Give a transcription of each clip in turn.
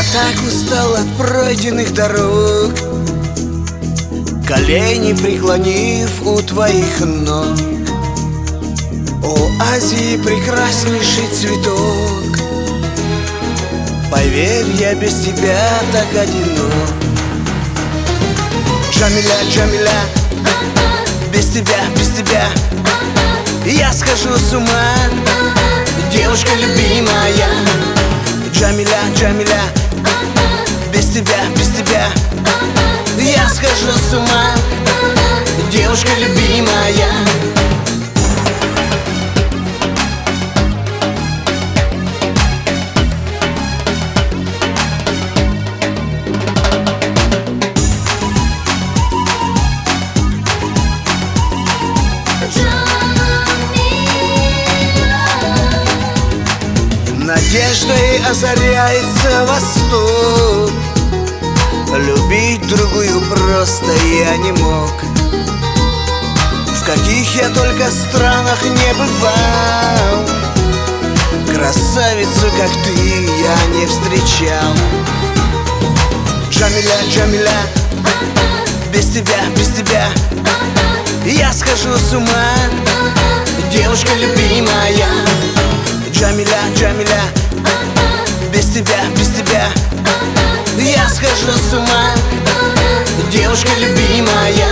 так устал от пройденных дорог, колени преклонив у твоих ног. О, Азии, прекраснейший цветок, поверь, я без тебя так одинок. Джамиля, Джамиля, без тебя я схожу с ума, девушка любимая. Джамиля, Джамиля, без тебя я схожу с ума, девушка любимая. Надеждой озаряется восток, любить другую просто я не мог. В каких я только странах не бывал, красавицу, как ты, я не встречал. Джамиля, Джамиля, без тебя я схожу с ума, девушка любимая. Джамиля, Джамиля, без тебя я схожу с ума, девушка любимая.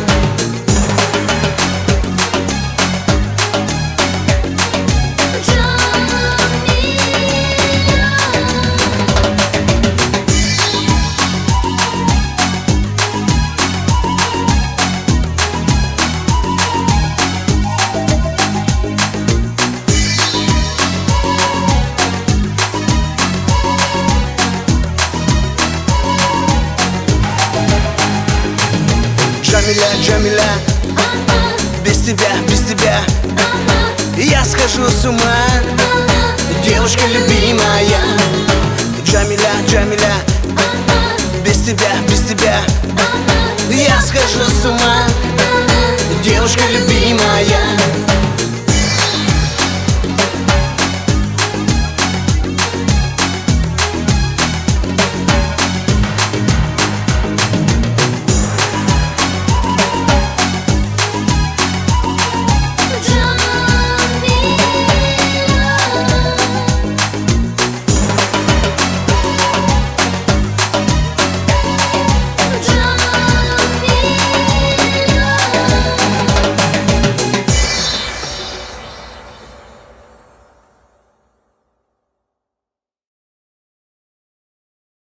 Джамиля, Джамиля, без тебя я схожу с ума, девушка любимая. Джамиля, Джамиля, без тебя я схожу с ума, девушка любимая.